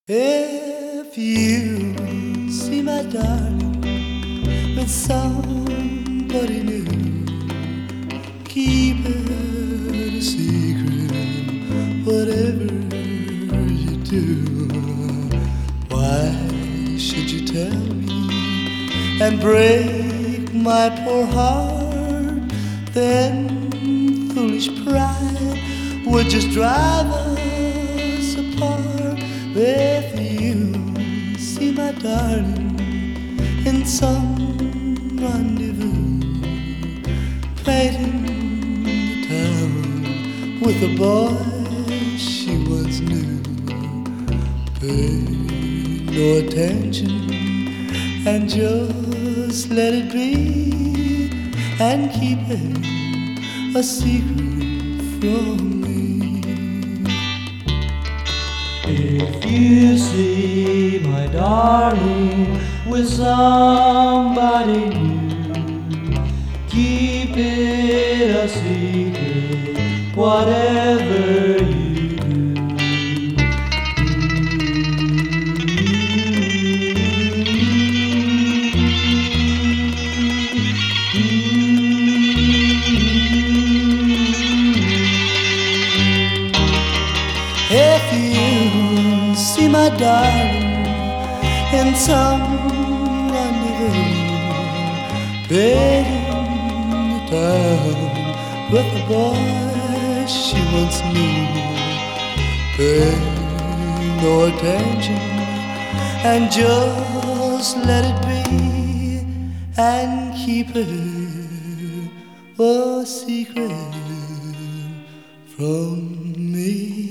If you see my darling with somebody new, keep it a secret, whatever you do. Why should you tell me and break my poor heart? Then foolish pride would just drive us apart. If you see my darling in some rendezvous, painting the town with a boy she once knew, pay no attention and just let it be, and keep it a secret from me. If you see my darling with somebody new, keep it a secret, whatever you do. If you see my darling in some rendezvous, begging the town with a boy she once knew, pay no attention and just let it be, and keep it a secret from me.